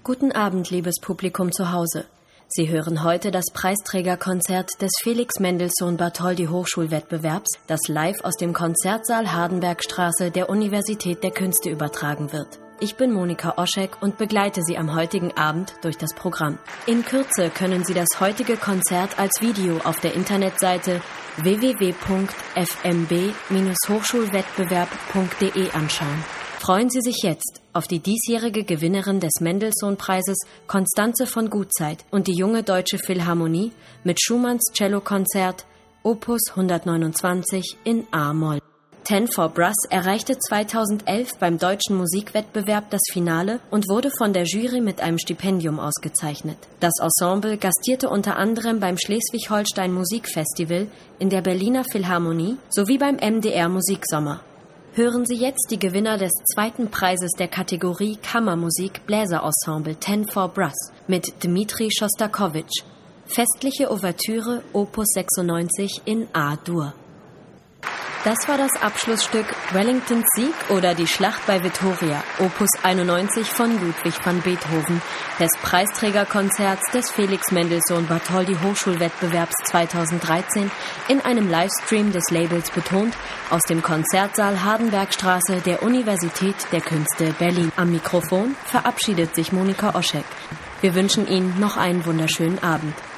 Guten Abend, liebes Publikum zu Hause. Sie hören heute das Preisträgerkonzert des Felix Mendelssohn Bartholdy Hochschulwettbewerbs, das live aus dem Konzertsaal Hardenbergstraße der Universität der Künste übertragen wird. Ich bin Monika Oschek und begleite Sie am heutigen Abend durch das Programm. In Kürze können Sie das heutige Konzert als Video auf der Internetseite www.fmb-hochschulwettbewerb.de anschauen. Freuen Sie sich jetzt auf die diesjährige Gewinnerin des Mendelssohn-Preises, Constanze von Gutzeit, und die junge Deutsche Philharmonie mit Schumanns Cellokonzert Opus 129 in A-Moll. Ten for Brass erreichte 2011 beim Deutschen Musikwettbewerb das Finale und wurde von der Jury mit einem Stipendium ausgezeichnet. Das Ensemble gastierte unter anderem beim Schleswig-Holstein Musikfestival, in der Berliner Philharmonie sowie beim MDR Musiksommer. Hören Sie jetzt die Gewinner des zweiten Preises der Kategorie Kammermusik Bläserensemble Ten for Brass mit Dmitri Schostakowitsch. Festliche Ouvertüre Opus 96 in A-Dur. Das war das Abschlussstück Wellingtons Sieg oder die Schlacht bei Vittoria, Opus 91 von Ludwig van Beethoven, des Preisträgerkonzerts des Felix Mendelssohn Bartholdy Hochschulwettbewerbs 2013 in einem Livestream des Labels betont aus dem Konzertsaal Hardenbergstraße der Universität der Künste Berlin. Am Mikrofon verabschiedet sich Monika Oschek. Wir wünschen Ihnen noch einen wunderschönen Abend.